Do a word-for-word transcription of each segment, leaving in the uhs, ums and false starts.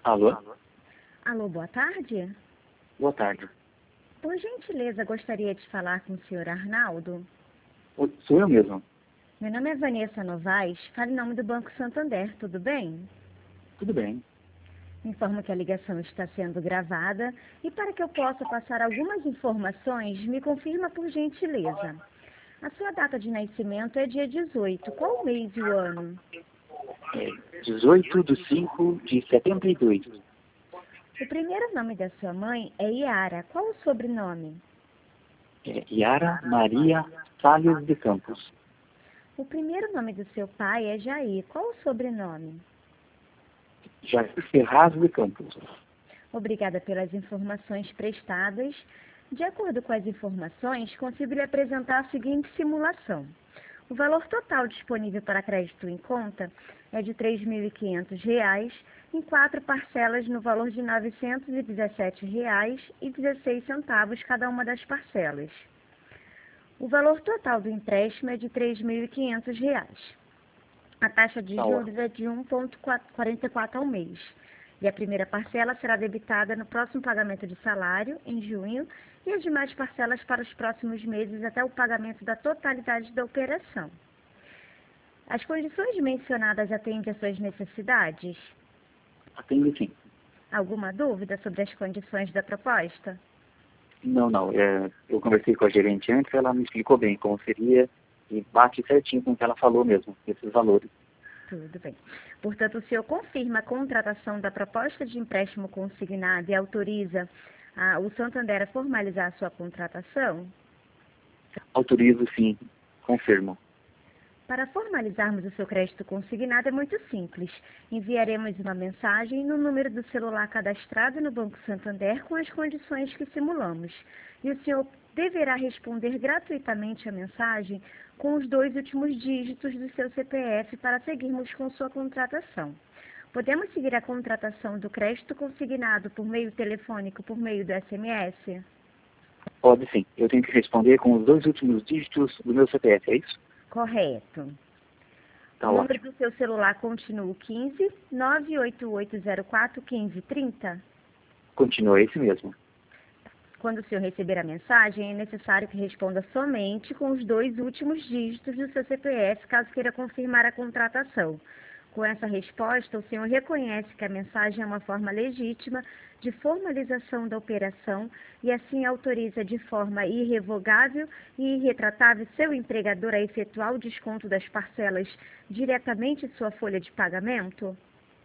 Alô? Alô, boa tarde. Boa tarde. Por gentileza, gostaria de falar com o senhor Arnaldo. Oi, sou eu mesmo. Meu nome é Vanessa Novaes, falo em nome do Banco Santander, tudo bem? Tudo bem. Informo que a ligação está sendo gravada e para que eu possa passar algumas informações, me confirma por gentileza. A sua data de nascimento é dia dezoito, qual o mês e o ano? É dezoito de cinco de setenta e dois. O primeiro nome da sua mãe é Yara, qual o sobrenome? É Yara Maria Salles de Campos. O primeiro nome do seu pai é Jair, qual o sobrenome? Jair Ferraz de Campos. Obrigada pelas informações prestadas. De acordo com as informações, consigo lhe apresentar a seguinte simulação. O valor total disponível para crédito em conta é de três mil e quinhentos reais, em quatro parcelas no valor de novecentos e dezessete reais e dezesseis centavos cada uma das parcelas. O valor total do empréstimo é de três mil e quinhentos reais. A taxa de Tá juros é de um vírgula quarenta e quatro ao mês. E a primeira parcela será debitada no próximo pagamento de salário, em junho, e as demais parcelas para os próximos meses até o pagamento da totalidade da operação. As condições mencionadas atendem às suas necessidades? Atende sim. Alguma dúvida sobre as condições da proposta? Não, não. É, eu conversei com a gerente antes, ela me explicou bem como seria e bate certinho com o que ela falou mesmo, esses valores. Tudo bem. Portanto, o senhor confirma a contratação da proposta de empréstimo consignado e autoriza a, o Santander a formalizar a sua contratação? Autorizo sim, confirmo. Para formalizarmos o seu crédito consignado é muito simples. Enviaremos uma mensagem no número do celular cadastrado no Banco Santander com as condições que simulamos. E o senhor deverá responder gratuitamente a mensagem com os dois últimos dígitos do seu C P F para seguirmos com sua contratação. Podemos seguir a contratação do crédito consignado por meio telefônico, por meio do S M S? Pode sim. Eu tenho que responder com os dois últimos dígitos do meu C P F, é isso? Correto. Tá O número ótimo. do seu celular continua o quinze, nove oito oito zero quatro, quinze trinta? Continua esse mesmo. Quando o senhor receber a mensagem, é necessário que responda somente com os dois últimos dígitos do seu C P F, caso queira confirmar a contratação. Com essa resposta, o senhor reconhece que a mensagem é uma forma legítima de formalização da operação e assim autoriza de forma irrevogável e irretratável seu empregador a efetuar o desconto das parcelas diretamente em sua folha de pagamento?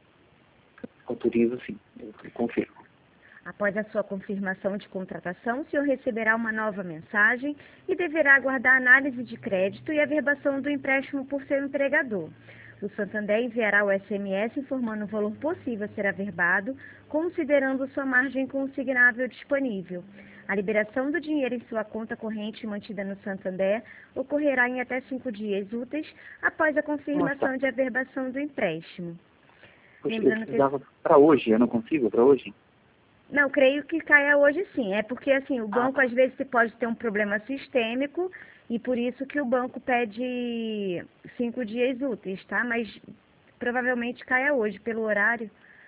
Autorizo sim, eu confirmo. Após a sua confirmação de contratação, o senhor receberá uma nova mensagem e deverá aguardar a análise de crédito e a averbação do empréstimo por seu empregador. O Santander enviará o S M S informando o valor possível a ser averbado, considerando sua margem consignável disponível. A liberação do dinheiro em sua conta corrente mantida no Santander ocorrerá em até cinco dias úteis após a confirmação Nossa. de averbação do empréstimo. Poxa, eu Lembrando que... precisava para hoje, eu não consigo para hoje? Não, creio que caia hoje sim. É porque assim, o banco Ah, às vezes pode ter um problema sistêmico e por isso que o banco pede cinco dias úteis, tá? Mas provavelmente caia hoje pelo horário,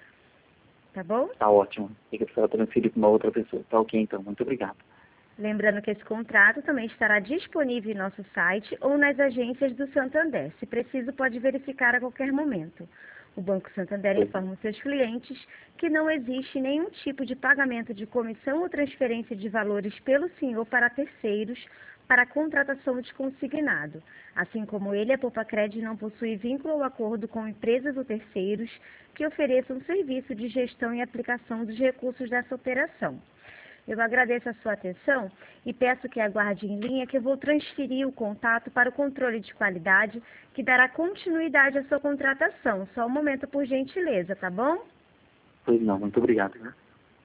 tá bom? tá ótimo. Tem que precisar transferir para uma outra pessoa. Tá ok então, muito obrigado. Lembrando que esse contrato também estará disponível em nosso site ou nas agências do Santander. Se preciso, pode verificar a qualquer momento. O Banco Santander Pois. informa os seus clientes que não existe nenhum tipo de pagamento de comissão ou transferência de valores pelo senhor para terceiros para a contratação de consignado. Assim como ele, a Poupa-Cred não possui vínculo ou acordo com empresas ou terceiros que ofereçam serviço de gestão e aplicação dos recursos dessa operação. Eu agradeço a sua atenção e peço que aguarde em linha que eu vou transferir o contato para o controle de qualidade que dará continuidade à sua contratação. Só um momento, por gentileza, tá bom? Pois não, muito obrigado. Né?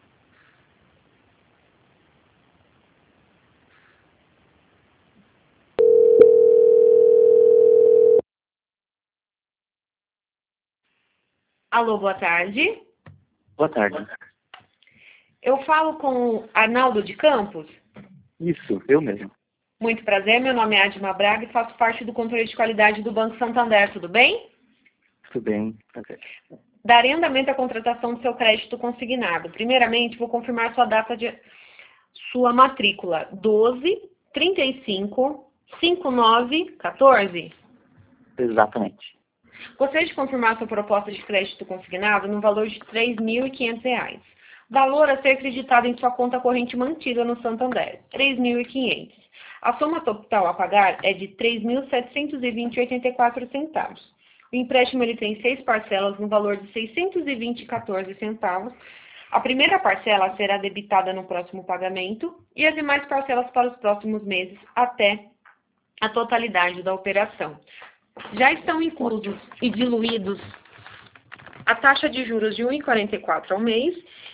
Alô, boa tarde. Boa tarde. Eu falo com Arnaldo de Campos. Isso, eu mesmo. Muito prazer, meu nome é Adma Braga e faço parte do controle de qualidade do Banco Santander, tudo bem? Tudo bem, tá certo. Darei andamento à contratação do seu crédito consignado. Primeiramente, vou confirmar sua data de sua matrícula. doze, trinta e cinco, cinquenta e nove, quatorze. Exatamente. Gostaria de confirmar sua proposta de crédito consignado no valor de três mil e quinhentos reais. Valor a ser creditado em sua conta corrente mantida no Santander, três mil e quinhentos. A soma total a pagar é de três mil setecentos e vinte reais e oitenta e quatro centavos. O empréstimo ele tem seis parcelas no valor de seiscentos e vinte reais e quatorze centavos. A primeira parcela será debitada no próximo pagamento e as demais parcelas para os próximos meses até a totalidade da operação. Já estão inclusos e diluídos a taxa de juros de um vírgula quarenta e quatro ao mês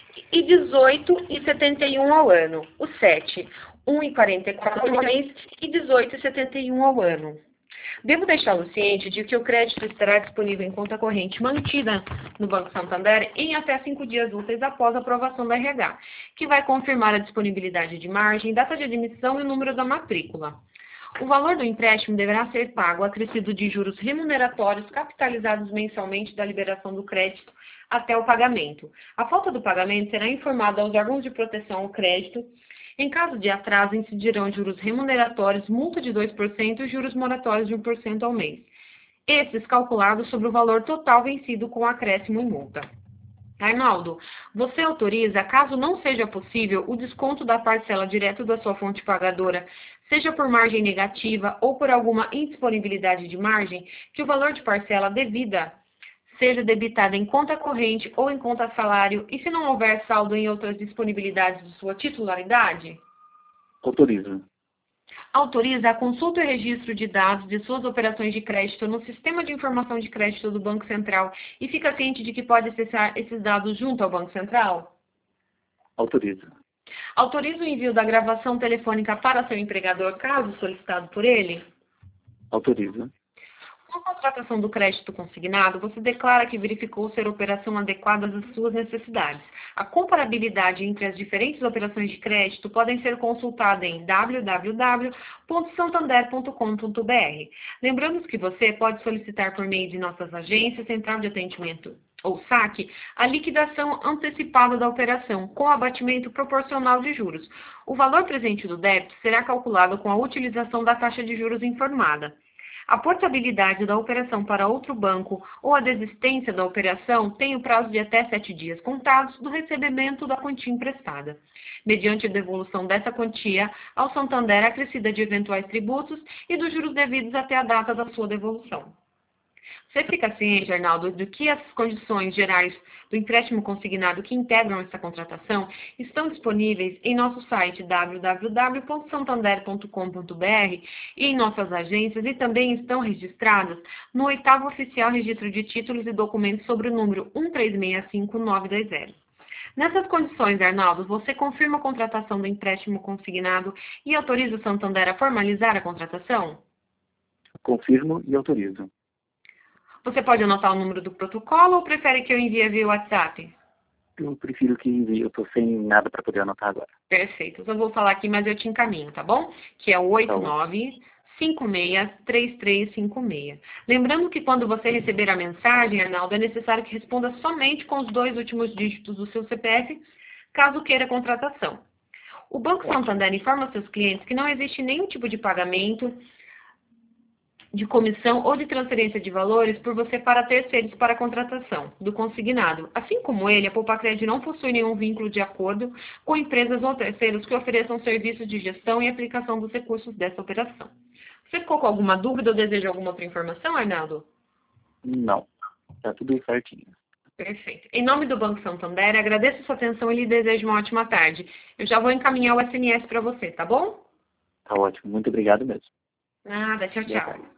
e dezoito vírgula setenta e um ao ano. O sete, um vírgula quarenta e quatro ao mês e dezoito vírgula setenta e um ao ano. Devo deixá-lo ciente de que o crédito estará disponível em conta corrente mantida no Banco Santander em até cinco dias úteis após a aprovação da R H, que vai confirmar a disponibilidade de margem, data de admissão e o número da matrícula. O valor do empréstimo deverá ser pago acrescido de juros remuneratórios capitalizados mensalmente da liberação do crédito até o pagamento. A falta do pagamento será informada aos órgãos de proteção ao crédito. Em caso de atraso, incidirão juros remuneratórios, multa de dois por cento e juros moratórios de um por cento ao mês. Esses calculados sobre o valor total vencido com acréscimo e multa. Arnaldo, você autoriza, caso não seja possível, o desconto da parcela direto da sua fonte pagadora, seja por margem negativa ou por alguma indisponibilidade de margem, que o valor de parcela devida seja debitada em conta corrente ou em conta salário, e se não houver saldo em outras disponibilidades de sua titularidade? Autorizo. Autoriza a consulta e registro de dados de suas operações de crédito no Sistema de Informação de Crédito do Banco Central e fica ciente de que pode acessar esses dados junto ao Banco Central? Autorizo. Autoriza o envio da gravação telefônica para seu empregador, caso solicitado por ele? Autorizo. Com a contratação do crédito consignado, você declara que verificou ser operação adequada às suas necessidades. A comparabilidade entre as diferentes operações de crédito podem ser consultada em w w w ponto santander ponto com ponto b r. Lembrando que você pode solicitar por meio de nossas agências, central de atendimento ou saque, a liquidação antecipada da operação, com abatimento proporcional de juros. O valor presente do débito será calculado com a utilização da taxa de juros informada. A portabilidade da operação para outro banco ou a desistência da operação tem o prazo de até sete dias contados do recebimento da quantia emprestada, mediante a devolução dessa quantia ao Santander acrescida de eventuais tributos e dos juros devidos até a data da sua devolução. Você fica ciente, Arnaldo, de que as condições gerais do empréstimo consignado que integram essa contratação estão disponíveis em nosso site w w w ponto santander ponto com ponto b r e em nossas agências e também estão registradas no oitavo Oficial Registro de Títulos e Documentos sobre o número um três seis cinco nove dois zero. Nessas condições, Arnaldo, você confirma a contratação do empréstimo consignado e autoriza o Santander a formalizar a contratação? Confirmo e autorizo. Você pode anotar o número do protocolo ou prefere que eu envie via WhatsApp? Eu prefiro que envie, eu estou sem nada para poder anotar agora. Perfeito. Eu só vou falar aqui, mas eu te encaminho, tá bom? Que é o oito nove cinco seis três três cinco seis. Lembrando que quando você receber a mensagem, Arnaldo, é necessário que responda somente com os dois últimos dígitos do seu C P F, caso queira contratação. O Banco Santander informa aos seus clientes que não existe nenhum tipo de pagamento de comissão ou de transferência de valores por você para terceiros para a contratação do consignado. Assim como ele, a Poupacred não possui nenhum vínculo de acordo com empresas ou terceiros que ofereçam serviços de gestão e aplicação dos recursos dessa operação. Você ficou com alguma dúvida ou deseja alguma outra informação, Arnaldo? Não, está tudo certinho. Perfeito. Em nome do Banco Santander, agradeço sua atenção e lhe desejo uma ótima tarde. Eu já vou encaminhar o S M S para você, tá bom? Tá ótimo, muito obrigado mesmo. Nada, tchau, tchau.